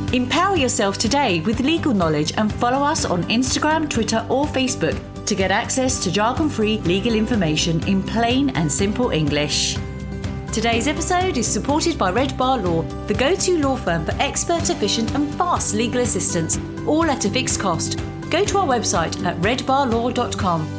Empower yourself today with legal knowledge and follow us on Instagram, Twitter or Facebook to get access to jargon-free legal information in plain and simple English. Today's episode is supported by Red Bar Law, the go-to law firm for expert, efficient and fast legal assistance, all at a fixed cost. Go to our website at redbarlaw.com.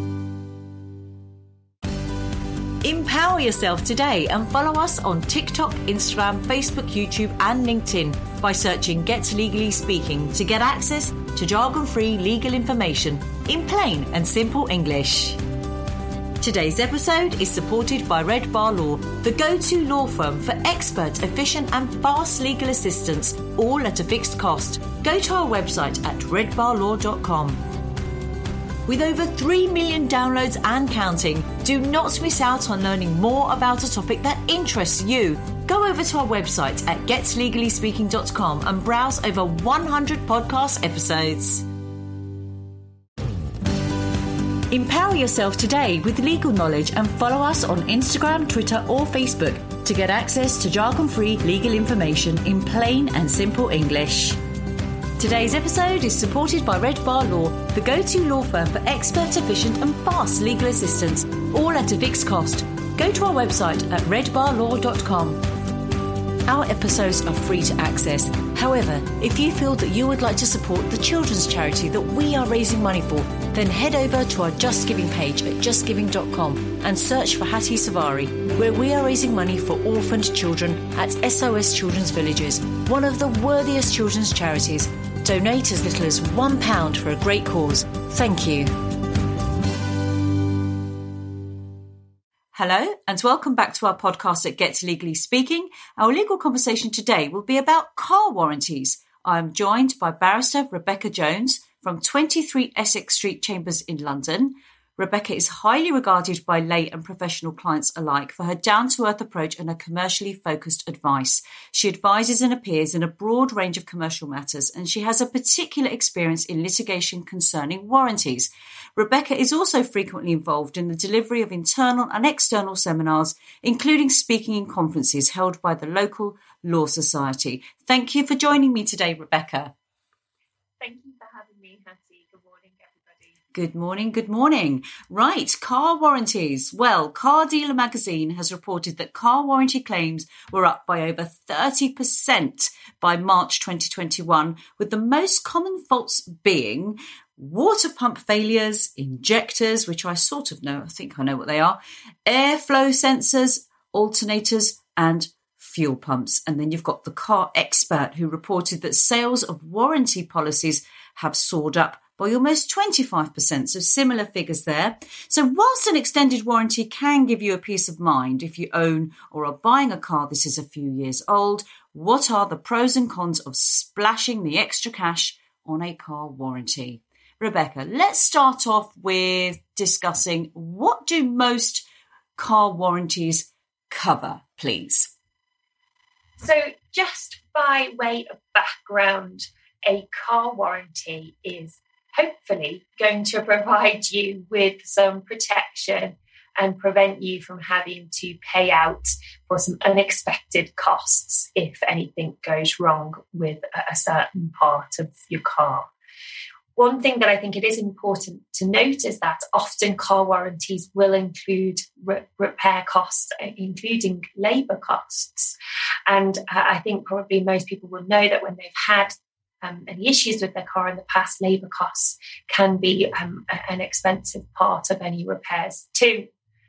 Empower yourself today and follow us on TikTok, Instagram, Facebook, YouTube and LinkedIn by searching Get Legally Speaking to get access to jargon-free legal information in plain and simple English. Today's episode is supported by Red Bar Law, the go-to law firm for expert, efficient and fast legal assistance, all at a fixed cost. Go to our website at redbarlaw.com. With over 3 million downloads and counting, do not miss out on learning more about a topic that interests you. Go over to our website at getlegallyspeaking.com and browse over 100 podcast episodes. Empower yourself today with legal knowledge and follow us on Instagram, Twitter or Facebook to get access to jargon-free legal information in plain and simple English. Today's episode is supported by Red Bar Law, the go-to law firm for expert, efficient and fast legal assistance, all at a fixed cost. Go to our website at redbarlaw.com. Our episodes are free to access. However, if you feel that you would like to support the children's charity that we are raising money for, then head over to our Just Giving page at justgiving.com and search for Hattie Savari, where we are raising money for orphaned children at SOS Children's Villages, one of the worthiest children's charities. Donate as little as £1 for a great cause. Thank you. Hello and welcome back to our podcast at Get Legally Speaking. Our legal conversation today will be about car warranties. I am joined by barrister Rebecca Jones from 23 Essex Street Chambers in London. Rebecca is highly regarded by lay and professional clients alike for her down-to-earth approach and her commercially focused advice. She advises and appears in a broad range of commercial matters, and she has a particular experience in litigation concerning warranties. Rebecca is also frequently involved in the delivery of internal and external seminars, including speaking in conferences held by the local law society. Thank you for joining me today, Rebecca. Thank you for having me, Hattie. Good morning, everybody. Good morning, good morning. Right, car warranties. Well, Car Dealer magazine has reported that car warranty claims were up by over 30% by March 2021, with the most common faults being water pump failures, injectors, which I sort of know, I think I know what they are, airflow sensors, alternators, and fuel pumps. And then you've got the Car Expert, who reported that sales of warranty policies have soared up by almost 25%, so similar figures there. So whilst an extended warranty can give you a peace of mind if you own or are buying a car that is a few years old, what are the pros and cons of splashing the extra cash on a car warranty? Rebecca, let's start off with discussing what do most car warranties cover, please? So just by way of background, a car warranty is hopefully going to provide you with some protection and prevent you from having to pay out for some unexpected costs if anything goes wrong with a certain part of your car. One thing that I think it is important to note is that often car warranties will include repair costs, including labour costs. And I think probably most people will know that when they've had any issues with their car in the past, labour costs can be an expensive part of any repairs too.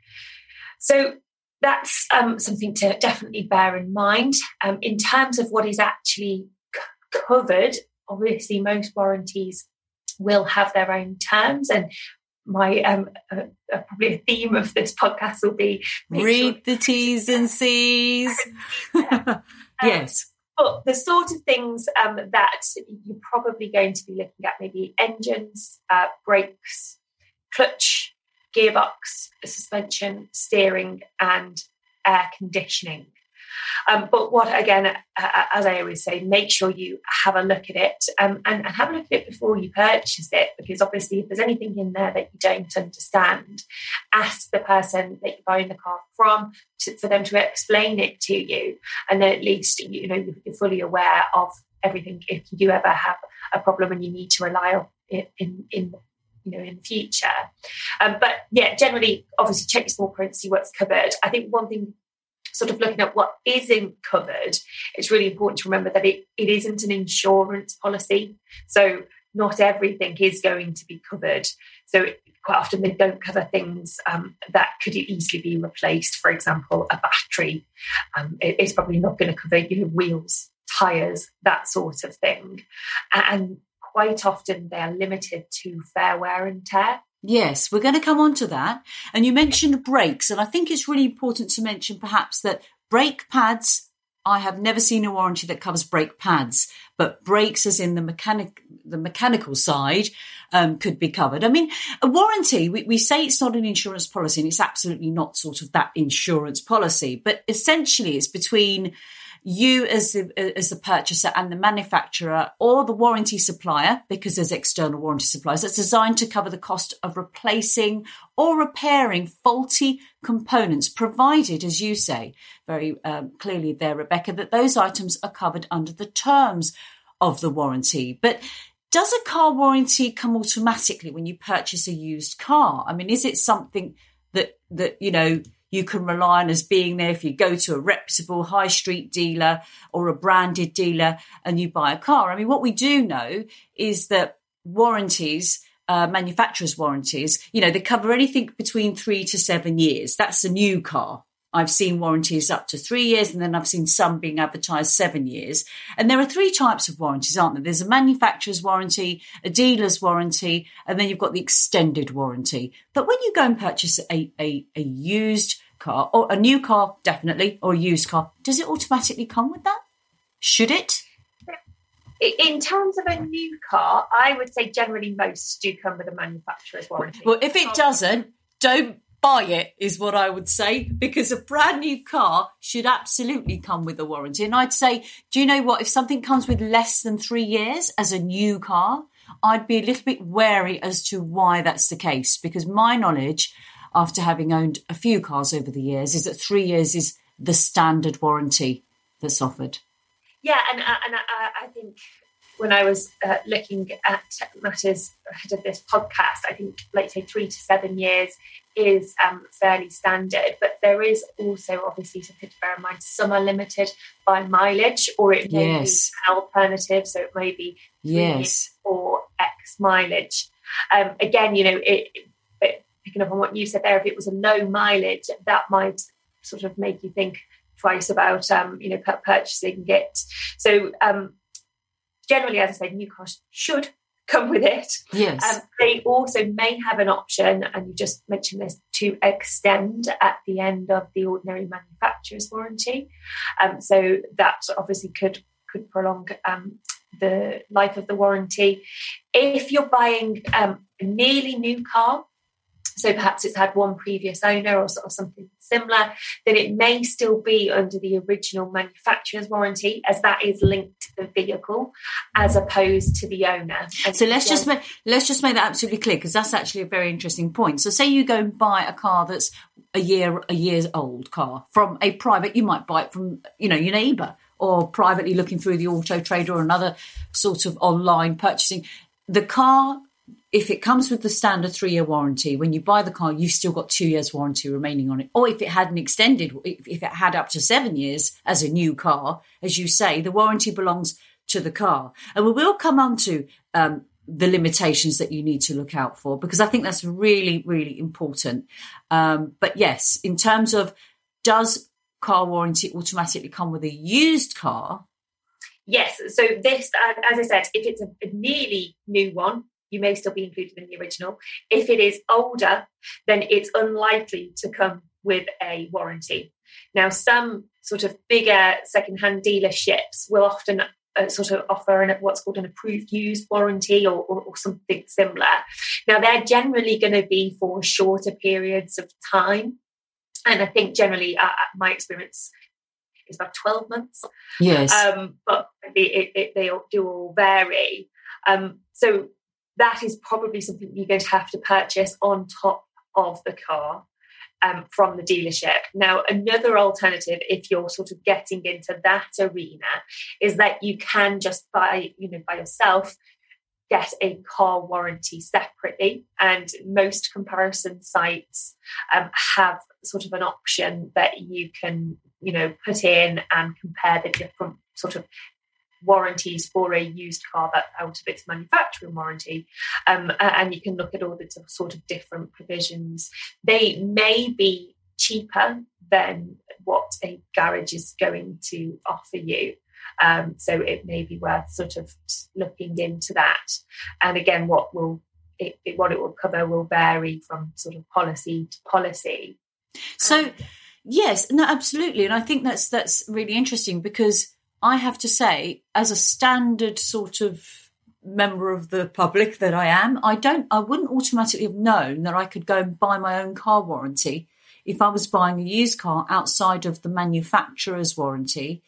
So that's something to definitely bear in mind. In terms of what is actually covered, obviously most warranties will have their own terms, and my probably a theme of this podcast will be read the T's and C's. Yes. But the sort of things that you're probably going to be looking at, maybe engines, brakes, clutch, gearbox, suspension, steering, and air conditioning. But what, again, as I always say, make sure you have a look at it and have a look at it before you purchase it, because obviously if there's anything in there that you don't understand, ask the person that you're buying the car from for them to explain it to you, and then at least you're fully aware of everything if you do ever have a problem and you need to rely on it in the future. But yeah, generally, obviously, check your small print, see what's covered. I think one thing, sort of looking at what isn't covered, it's really important to remember that it isn't an insurance policy. So not everything is going to be covered. So quite often they don't cover things that could easily be replaced. For example, a battery. It's probably not going to cover wheels, tyres, that sort of thing. And quite often they are limited to fair wear and tear. Yes, we're going to come on to that. And you mentioned brakes, and I think it's really important to mention perhaps that brake pads, I have never seen a warranty that covers brake pads, but brakes as in the mechanical side could be covered. I mean, a warranty, we say it's not an insurance policy, and it's absolutely not sort of that insurance policy, but essentially it's between you as the purchaser and the manufacturer or the warranty supplier, because there's external warranty suppliers, that's designed to cover the cost of replacing or repairing faulty components, provided, as you say very clearly there, Rebecca, that those items are covered under the terms of the warranty. But does a car warranty come automatically when you purchase a used car? I mean, is it something that you can rely on as being there if you go to a reputable high street dealer or a branded dealer and you buy a car? I mean, what we do know is that warranties, manufacturers' warranties, they cover anything between 3 to 7 years. That's a new car. I've seen warranties up to 3 years, and then I've seen some being advertised 7 years. And there are 3 types of warranties, aren't there? There's a manufacturer's warranty, a dealer's warranty, and then you've got the extended warranty. But when you go and purchase a used car, or a new car, definitely, or a used car, does it automatically come with that? Should it? In terms of a new car, I would say generally most do come with a manufacturer's warranty. Well, if it doesn't, don't buy it, is what I would say, because a brand new car should absolutely come with a warranty. And I'd say, do you know what? If something comes with less than 3 years as a new car, I'd be a little bit wary as to why that's the case, because my knowledge, after having owned a few cars over the years, is that 3 years is the standard warranty that's offered. Yeah, and I think when I was looking at matters ahead of this podcast, I think, like say, 3 to 7 years is fairly standard. But there is also obviously something to bear in mind. Some are limited by mileage, or it may be an alternative. So it may be 3 years or X mileage. Again, picking up on what you said there, if it was a low mileage, that might sort of make you think twice about purchasing it. So generally, as I said, new cars should come with it. Yes. They also may have an option, and you just mentioned this, to extend at the end of the ordinary manufacturer's warranty. So that obviously could prolong the life of the warranty. If you're buying a nearly new car, so perhaps it's had one previous owner or something similar, then it may still be under the original manufacturer's warranty, as that is linked to the vehicle as opposed to the owner. And so let's just make that absolutely clear, because that's actually a very interesting point. So say you go and buy a car that's a year's old car from a private, you might buy it from your neighbour, or privately looking through the Auto Trader or another sort of online purchasing. The car, if it comes with the standard 3-year warranty, when you buy the car, you've still got 2 years warranty remaining on it. Or if it had an extended, if it had up to 7 years as a new car, as you say, the warranty belongs to the car. And we will come on to the limitations that you need to look out for, because I think that's really, really important. But yes, in terms of, does car warranty automatically come with a used car? Yes. So this, as I said, if it's a nearly new one, you may still be included in the original. If it is older, then it's unlikely to come with a warranty. Now, some sort of bigger second-hand dealerships will often sort of offer what's called an approved used warranty or something similar. Now, they're generally going to be for shorter periods of time. And I think generally, my experience is about 12 months. Yes. But they do all vary. So that is probably something you're going to have to purchase on top of the car from the dealership. Now, another alternative, if you're sort of getting into that arena, is that you can just by yourself get a car warranty separately, and most comparison sites have sort of an option that you can put in and compare the different sort of warranties for a used car that out of its manufacturing warranty, and you can look at all the sort of different provisions. They may be cheaper than what a garage is going to offer you. So it may be worth sort of looking into that. And again, what it will cover will vary from sort of policy to policy. So, yes, no, absolutely. And I think that's really interesting, because I have to say, as a standard sort of member of the public that I am, I wouldn't automatically have known that I could go and buy my own car warranty if I was buying a used car outside of the manufacturer's warranty,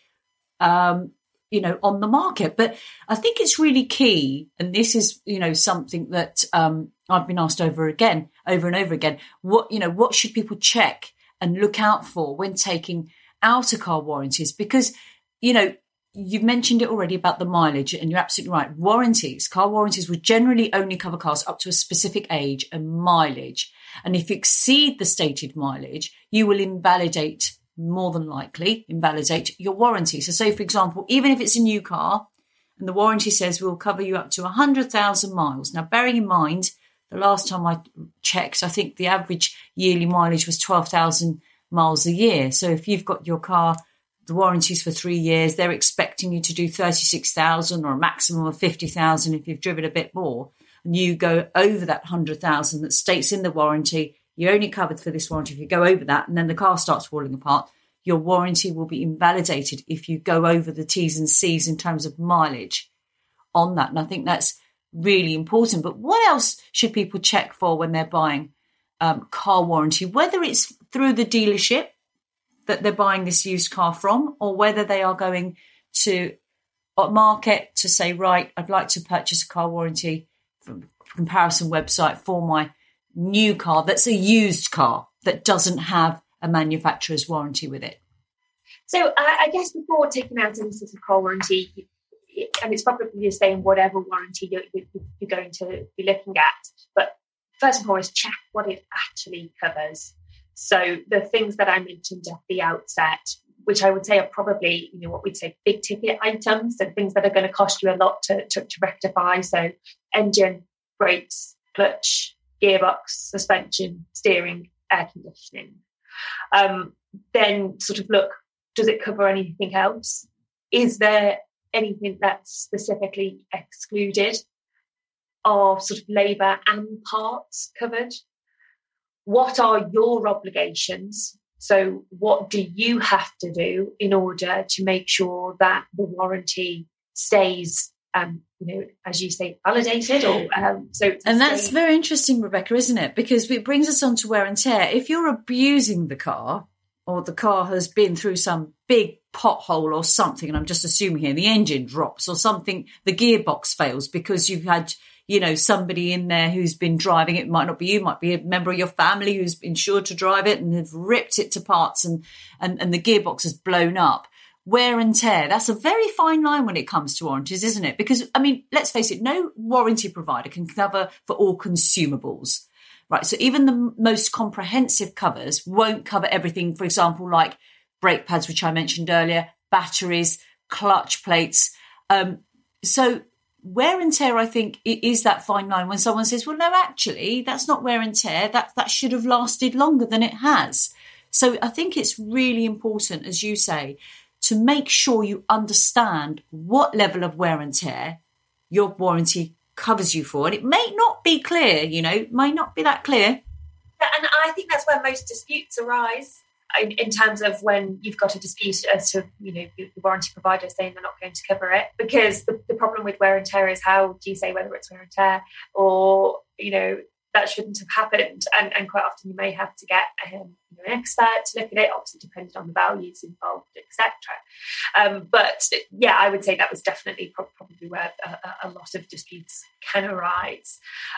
on the market. But I think it's really key, and this is, something that I've been asked over and over again. What should people check and look out for when taking out a car warranties? Because, you've mentioned it already about the mileage, and you're absolutely right. Car warranties will generally only cover cars up to a specific age and mileage. And if you exceed the stated mileage, you will more than likely invalidate your warranty. So say, for example, even if it's a new car and the warranty says we'll cover you up to 100,000 miles. Now, bearing in mind, the last time I checked, I think the average yearly mileage was 12,000 miles a year. So if you've got your car, the warranty's for 3 years, they're expecting you to do 36,000 or a maximum of 50,000 if you've driven a bit more, and you go over that 100,000 that states in the warranty, you're only covered for this warranty if you go over that, and then the car starts falling apart, your warranty will be invalidated if you go over the T's and C's in terms of mileage on that. And I think that's really important. But what else should people check for when they're buying car warranty, whether it's through the dealership that they're buying this used car from, or whether they are going to a market to say, right, I'd like to purchase a car warranty from a comparison website for my new car that's a used car that doesn't have a manufacturer's warranty with it? So I guess before taking out any sort of car warranty, and it's probably the same whatever warranty you're going to be looking at, but first and foremost, check what it actually covers. So the things that I mentioned at the outset, which I would say are probably, what we'd say big ticket items, and things that are going to cost you a lot to rectify. So engine, brakes, clutch, gearbox, suspension, steering, air conditioning. Then sort of look, does it cover anything else? Is there anything that's specifically excluded? Are sort of labour and parts covered? What are your obligations? So what do you have to do in order to make sure that the warranty stays, as you say, validated? And that's very interesting, Rebecca, isn't it? Because it brings us on to wear and tear. If you're abusing the car, or the car has been through some big pothole or something, and I'm just assuming here the engine drops or something, the gearbox fails because you've had, somebody in there who's been driving it. Might not be you, might be a member of your family who's insured to drive it and have ripped it to parts, and the gearbox has blown up. Wear and tear, that's a very fine line when it comes to warranties, isn't it? Because, let's face it, no warranty provider can cover for all consumables. Right, so even the most comprehensive covers won't cover everything, for example, like brake pads, which I mentioned earlier, batteries, clutch plates. So wear and tear, I think, is that fine line when someone says, well, no, actually, that's not wear and tear. That should have lasted longer than it has. So I think it's really important, as you say, to make sure you understand what level of wear and tear your warranty covers you for. And it may not be clear, may not be that clear. And I think that's where most disputes arise, in terms of when you've got a dispute as to, the warranty provider saying they're not going to cover it. Because the problem with wear and tear is, how do you say whether it's wear and tear, or, that shouldn't have happened. And quite often you may have to get an expert to look at it, obviously depending on the values involved, etc. But yeah, I would say that was definitely probably where a lot of disputes can arise.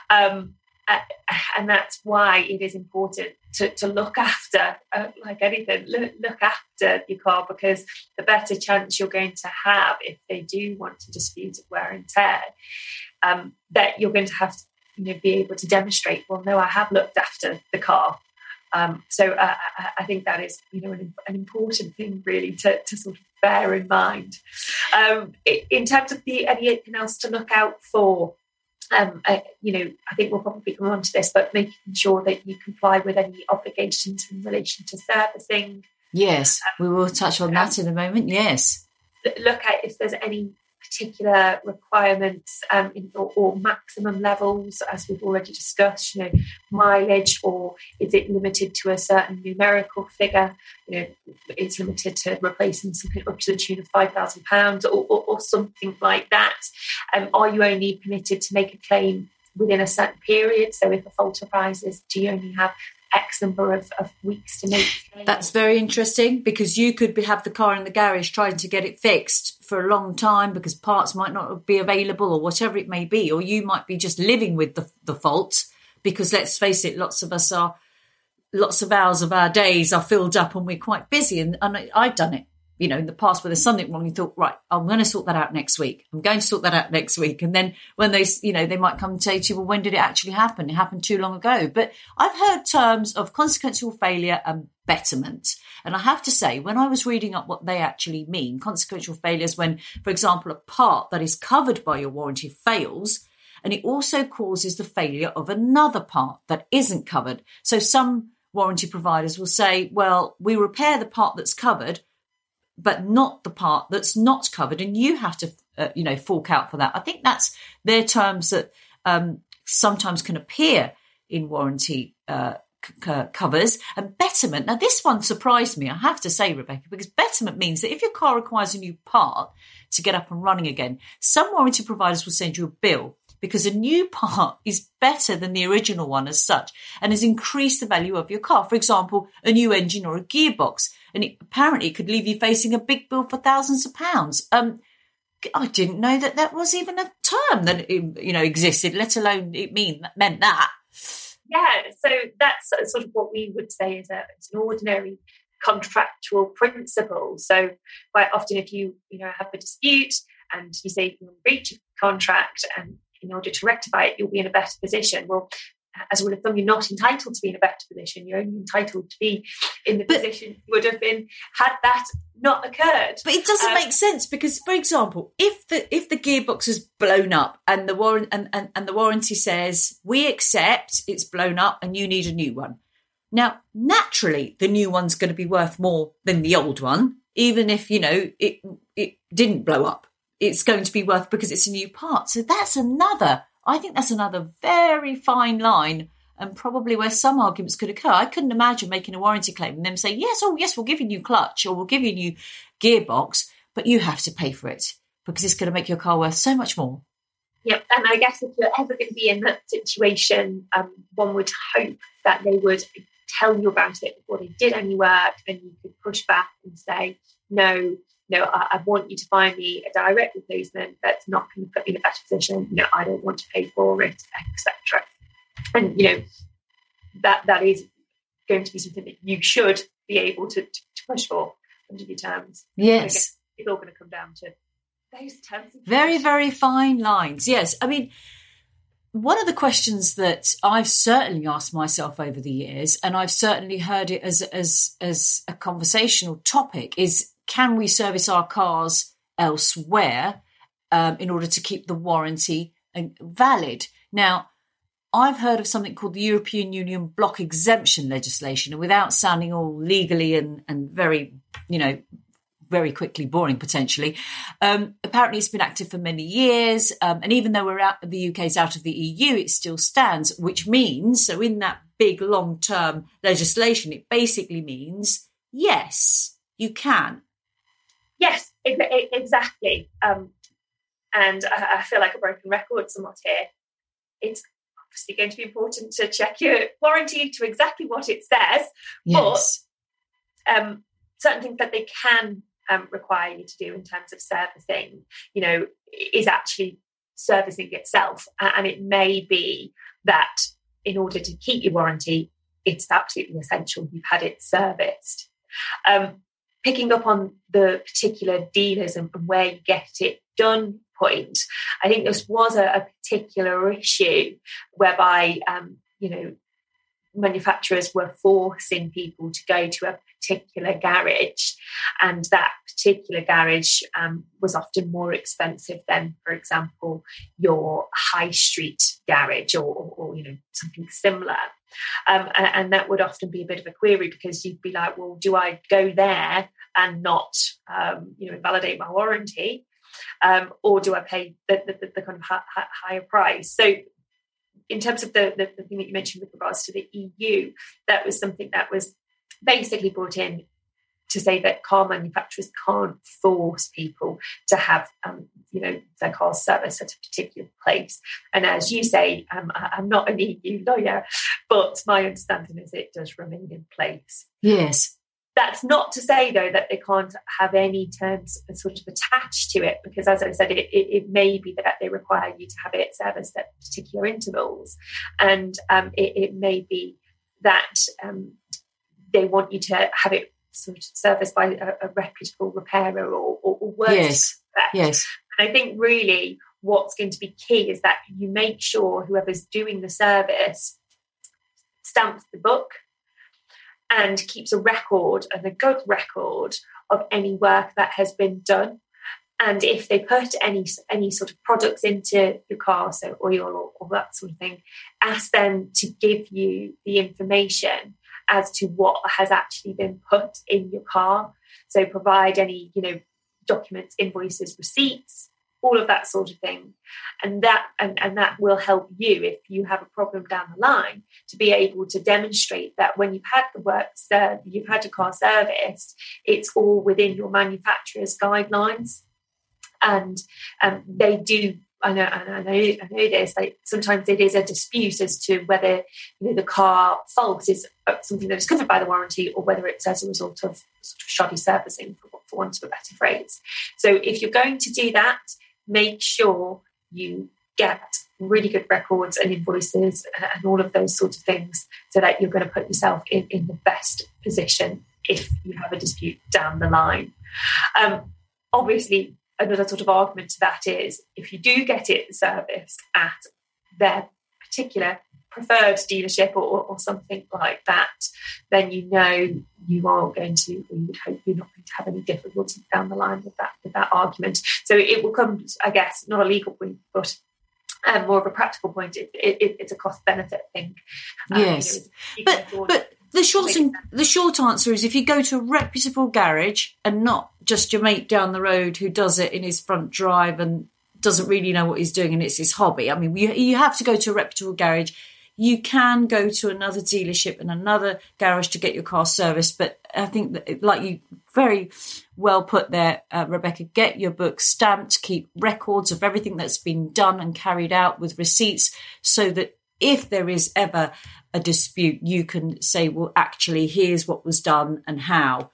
And that's why it is important to look after, like anything, look after your car, because the better chance you're going to have if they do want to dispute wear and tear, that you're going to have to be able to demonstrate, well, no, I have looked after the car. So I think that is an important thing really to sort of bear in mind. In terms of anything else to look out for, I think we'll probably come on to this, but making sure that you comply with any obligations in relation to servicing. Yes, we will touch on that in a moment. Yes. Look at if there's any particular requirements or maximum levels, as we've already discussed, mileage, or is it limited to a certain numerical figure? It's limited to replacing something up to the tune of £5,000 or something like that. Are you only permitted to make a claim within a certain period? So if a fault arises, do you only have X number of weeks to make a claim? That's very interesting, because you could have the car in the garage trying to get it fixed for a long time because parts might not be available or whatever it may be, or you might be just living with the fault, because let's face it, lots of hours of our days are filled up and we're quite busy, and I've done it in the past where there's something wrong, you thought, right, I'm going to sort that out next week, and then when they might come and say to you, well, when did it actually happen? It happened too long ago. But I've heard terms of consequential failure and betterment, and I have to say, when I was reading up what they actually mean, consequential failure is when, for example, a part that is covered by your warranty fails, and it also causes the failure of another part that isn't covered. So some warranty providers will say, well, we repair the part that's covered, but not the part that's not covered, and you have to, fork out for that. I think that's their terms that sometimes can appear in warranty covers. And betterment, now this one surprised me, I have to say, Rebecca, because betterment means that if your car requires a new part to get up and running again, some warranty providers will send you a bill because a new part is better than the original one as such, and has increased the value of your car. For example, a new engine or a gearbox. And apparently it could leave you facing a big bill for thousands of pounds. I didn't know that was even a term that existed, let alone meant that. Yeah, so that's sort of what we would say is an ordinary contractual principle. So quite often, if you have a dispute and you say you're in breach of contract, and in order to rectify it, you'll be in a better position. Well, as a rule of thumb, you're not entitled to be in a better position. You're only entitled to be in the position you would have been had that not occurred. But it doesn't make sense, because, for example, if the gearbox is blown up and the warranty says we accept it's blown up and you need a new one. Now, naturally, the new one's going to be worth more than the old one, even if it didn't blow up. It's going to be worth because it's a new part. So I think that's another very fine line, and probably where some arguments could occur. I couldn't imagine making a warranty claim and them saying, yes, we'll give you a new clutch, or we'll give you a new gearbox, but you have to pay for it because it's going to make your car worth so much more. Yep, and I guess if you're ever going to be in that situation, one would hope that they would tell you about it before they did any work, and you could push back and say, no, I want you to find me a direct replacement that's not going to put me in a better position. I don't want to pay for it, etc. And that is going to be something that you should be able to push for under your terms. Yes, it's all going to come down to those terms. Very, very fine lines. Yes, I mean, one of the questions that I've certainly asked myself over the years, and I've certainly heard it as a conversational topic, is, can we service our cars elsewhere in order to keep the warranty valid? Now, I've heard of something called the European Union block exemption legislation, and without sounding all legally and very, very quickly boring potentially, apparently it's been active for many years, and even though the UK's out of the EU, it still stands, which means, so in that big long-term legislation, it basically means, yes, you can. Yes, exactly. And I feel like a broken record somewhat here. It's obviously going to be important to check your warranty to exactly what it says. Yes. But certain things that they can require you to do in terms of servicing, is actually servicing itself. And it may be that in order to keep your warranty, it's absolutely essential you've had it serviced. Picking up on the particular dealers and where you get it done point, I think this was a particular issue whereby, manufacturers were forcing people to go to a particular garage, and that particular garage was often more expensive than, for example, your high street garage or something similar. And that would often be a bit of a query, because you'd be like, well, do I go there and not invalidate my warranty, or do I pay the kind of higher price? So in terms of the thing that you mentioned with regards to the EU, that was something that was basically brought in to say that car manufacturers can't force people to have, their car serviced at a particular place. And as you say, I'm not an EU lawyer, but my understanding is it does remain in place. Yes. That's not to say, though, that they can't have any terms sort of attached to it, because, as I said, it may be that they require you to have it serviced at particular intervals. And it may be that they want you to have it sort of serviced by a reputable repairer or worse. Yes, yes. And I think really what's going to be key is that you make sure whoever's doing the service stamps the book and keeps a record, and a good record, of any work that has been done. And if they put any sort of products into your car, so oil or that sort of thing, ask them to give you the information as to what has actually been put in your car. So provide any, documents, invoices, receipts, all of that sort of thing. And that will help you, if you have a problem down the line, to be able to demonstrate that when you've had the work you've had your car serviced, it's all within your manufacturer's guidelines. And they do, I know this, like sometimes it is a dispute as to whether the car fault is something that is covered by the warranty, or whether it's as a result of sort of shoddy servicing, for want of a better phrase. So if you're going to do that, make sure you get really good records and invoices and all of those sorts of things, so that you're going to put yourself in the best position if you have a dispute down the line. Obviously, another sort of argument to that is, if you do get it serviced at their particular preferred dealership or something like that, then you are going to, or you would hope you're not going to have any difficulty down the line with that argument. So it will come, I guess, not a legal point, but more of a practical point. It's a cost benefit thing. Yes, but the short answer is, if you go to a reputable garage and not just your mate down the road who does it in his front drive and doesn't really know what he's doing and it's his hobby. I mean, you have to go to a reputable garage. You can go to another dealership and another garage to get your car serviced. But I think that, like you very well put there, Rebecca, get your book stamped, keep records of everything that's been done and carried out with receipts, so that if there is ever a dispute, you can say, well, actually, here's what was done and how.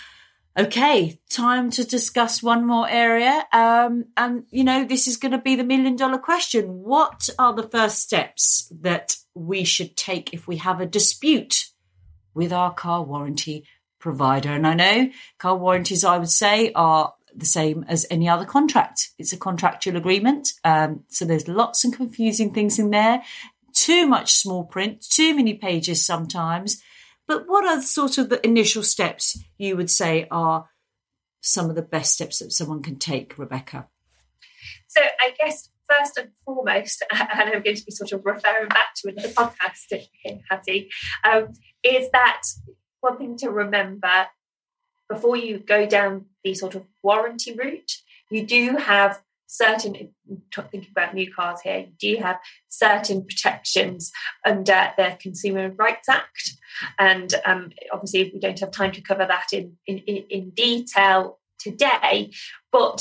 Okay, time to discuss one more area. And, this is going to be the $1 million question. What are the first steps that we should take if we have a dispute with our car warranty provider? And I know car warranties, I would say, are the same as any other contract. It's a contractual agreement. So there's lots of confusing things in there. Too much small print, too many pages sometimes. But what are sort of the initial steps you would say are some of the best steps that someone can take, Rebecca? So I guess first and foremost, and I'm going to be sort of referring back to another podcast here, Hattie, is that one thing to remember before you go down the sort of warranty route, you do have certain, thinking about new cars here, you do have certain protections under the Consumer Rights Act. And obviously we don't have time to cover that in detail today, but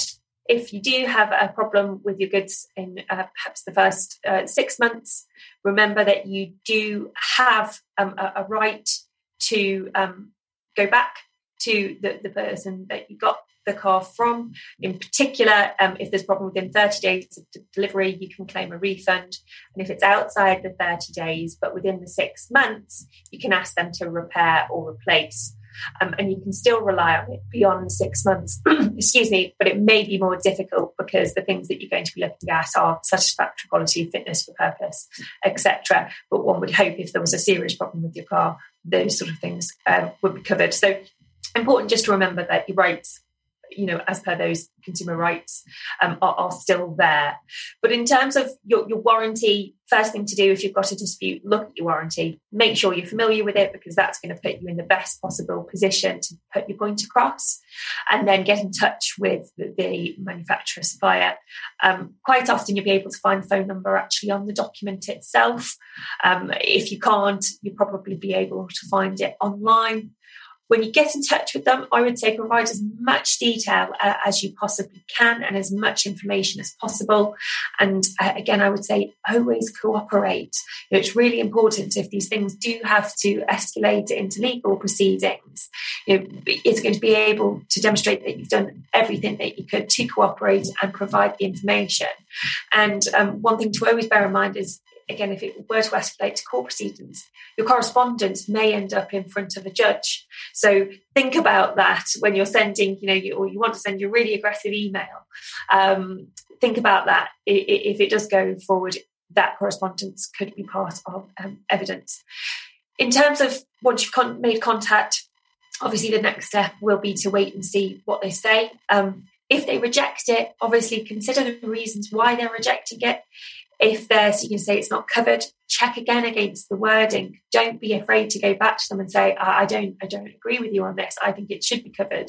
If you do have a problem with your goods in perhaps the first 6 months, remember that you do have a right to go back to the person that you got the car from. In particular, if there's a problem within 30 days of delivery, you can claim a refund. And if it's outside the 30 days, but within the 6 months, you can ask them to repair or replace. And you can still rely on it beyond 6 months, excuse me, but it may be more difficult because the things that you're going to be looking at are satisfactory quality, fitness for purpose, etc. But one would hope if there was a serious problem with your car, those sort of things would be covered. So important just to remember that your rights, as per those consumer rights, are still there. But in terms of your warranty, first thing to do if you've got a dispute, look at your warranty. Make sure you're familiar with it, because that's going to put you in the best possible position to put your point across. And then get in touch with the manufacturer supplier. Quite often you'll be able to find the phone number actually on the document itself. If you can't, you'll probably be able to find it online. When you get in touch with them, I would say provide as much detail as you possibly can and as much information as possible. And again, I would say always cooperate. It's really important if these things do have to escalate into legal proceedings. It's going to be able to demonstrate that you've done everything that you could to cooperate and provide the information. And one thing to always bear in mind is, again, if it were to escalate to court proceedings, your correspondence may end up in front of a judge. So think about that when you're sending, or you want to send your really aggressive email. Think about that. If it does go forward, that correspondence could be part of evidence. In terms of once you've made contact, obviously the next step will be to wait and see what they say. If they reject it, obviously consider the reasons why they're rejecting it. If you can say it's not covered, check again against the wording. Don't be afraid to go back to them and say, I don't agree with you on this. I think it should be covered.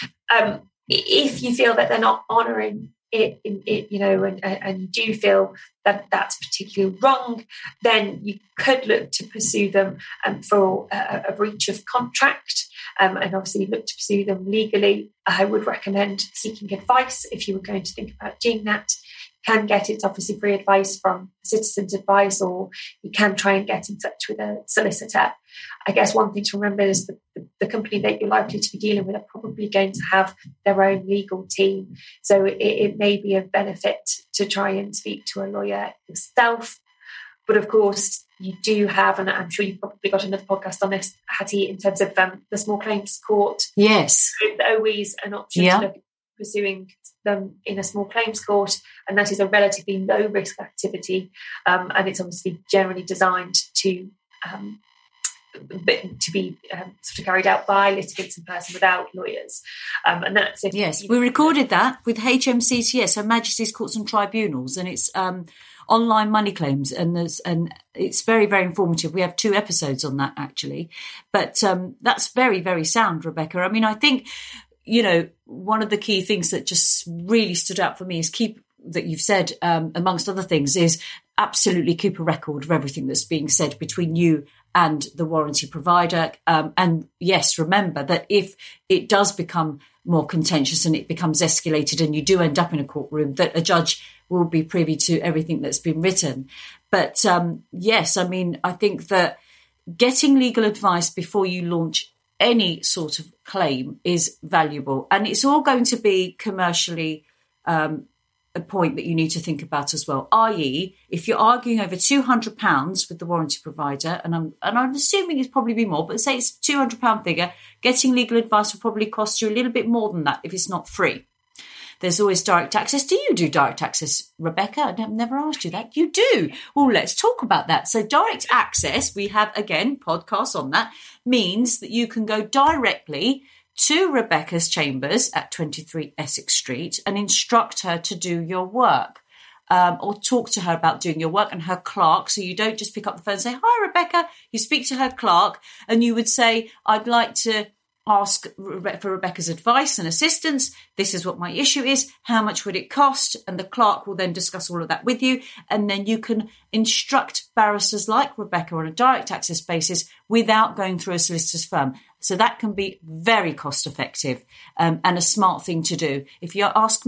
If you feel that they're not honouring it, and you do feel that that's particularly wrong, then you could look to pursue them for a breach of contract. And obviously look to pursue them legally. I would recommend seeking advice if you were going to think about doing that. Can get it, obviously, free advice from Citizens Advice, or you can try and get in touch with a solicitor. I guess one thing to remember is the company that you're likely to be dealing with are probably going to have their own legal team. So it may be of benefit to try and speak to a lawyer yourself. But of course, you do have, and I'm sure you've probably got another podcast on this, Hattie, in terms of the small claims court. Yes. It's always an option to look at pursuing them in a small claims court, and that is a relatively low risk activity, and it's obviously generally designed to be sort of carried out by litigants in person without lawyers, and that's it. Yes, we recorded that with HMCTS, Her Majesty's Courts and Tribunals, and it's online money claims, and it's very, very informative. We have 2 episodes on that actually, but that's very, very sound, Rebecca. I mean, I think, one of the key things that just really stood out for me is that you've said, amongst other things, is absolutely keep a record of everything that's being said between you and the warranty provider. And yes, remember that if it does become more contentious and it becomes escalated and you do end up in a courtroom, that a judge will be privy to everything that's been written. But yes, I mean, I think that getting legal advice before you launch any sort of claim is valuable, and it's all going to be commercially a point that you need to think about as well. I.e., if you're arguing over £200 with the warranty provider, and I'm assuming it's probably be more, but say it's a £200 figure, getting legal advice will probably cost you a little bit more than that if it's not free. There's always direct access. Do you do direct access, Rebecca? I've never asked you that. You do. Well, let's talk about that. So direct access, we have, again, podcasts on that, means that you can go directly to Rebecca's chambers at 23 Essex Street and instruct her to do your work, or talk to her about doing your work and her clerk. So you don't just pick up the phone and say, hi, Rebecca. You speak to her clerk and you would say, I'd like to ask for Rebecca's advice and assistance. This is what my issue is. How much would it cost? And the clerk will then discuss all of that with you. And then you can instruct barristers like Rebecca on a direct access basis without going through a solicitor's firm. So that can be very cost effective, and a smart thing to do. If you ask me,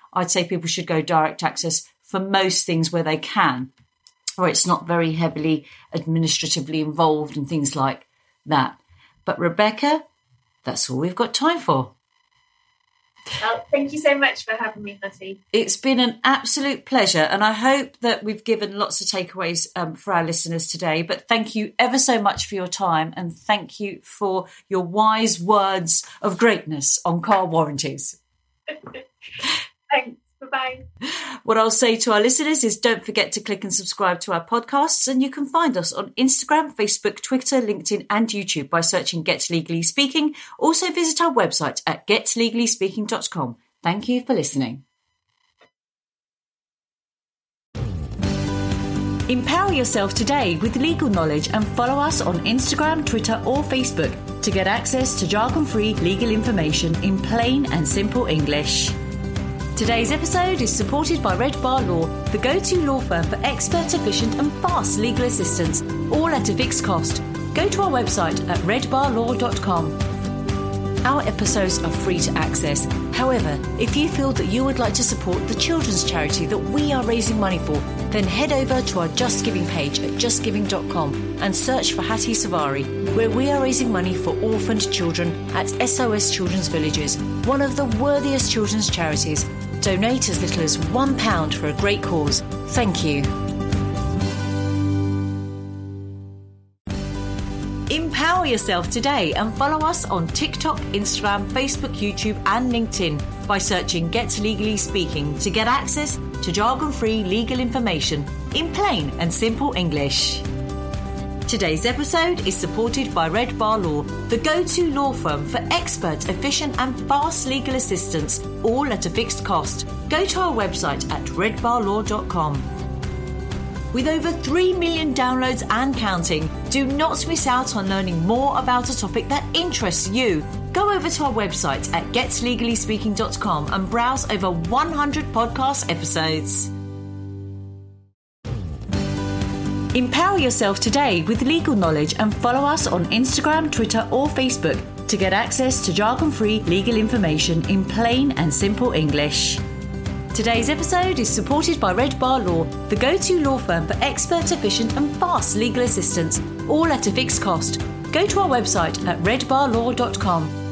I'd say people should go direct access for most things where they can, or it's not very heavily administratively involved and things like that. But Rebecca, that's all we've got time for. Well, thank you so much for having me, Hattie. It's been an absolute pleasure, and I hope that we've given lots of takeaways for our listeners today. But thank you ever so much for your time, and thank you for your wise words of greatness on car warranties. Thanks. Bye-bye. What I'll say to our listeners is don't forget to click and subscribe to our podcasts, and you can find us on Instagram, Facebook, Twitter, LinkedIn and YouTube by searching Get Legally Speaking. Also visit our website at getlegallyspeaking.com. Thank you for listening. Empower yourself today with legal knowledge and follow us on Instagram, Twitter or Facebook to get access to jargon-free legal information in plain and simple English. Today's episode is supported by Red Bar Law, the go-to law firm for expert, efficient and fast legal assistance, all at a fixed cost. Go to our website at redbarlaw.com. Our episodes are free to access. However, if you feel that you would like to support the children's charity that we are raising money for, then head over to our Just Giving page at justgiving.com and search for Hattie Savari, where we are raising money for orphaned children at SOS Children's Villages, one of the worthiest children's charities. Donate as little as £1 for a great cause. Thank you. Empower yourself today and follow us on TikTok, Instagram, Facebook, YouTube and LinkedIn by searching Get Legally Speaking to get access to jargon-free legal information in plain and simple English. Today's episode is supported by Red Bar Law, the go-to law firm for expert, efficient and fast legal assistance, all at a fixed cost. Go to our website at redbarlaw.com. With over 3 million downloads and counting, do not miss out on learning more about a topic that interests you. Go over to our website at getlegallyspeaking.com and browse over 100 podcast episodes. Empower yourself today with legal knowledge and follow us on Instagram, Twitter or Facebook to get access to jargon-free legal information in plain and simple English. Today's episode is supported by Red Bar Law, the go-to law firm for expert, efficient and fast legal assistance, all at a fixed cost. Go to our website at redbarlaw.com.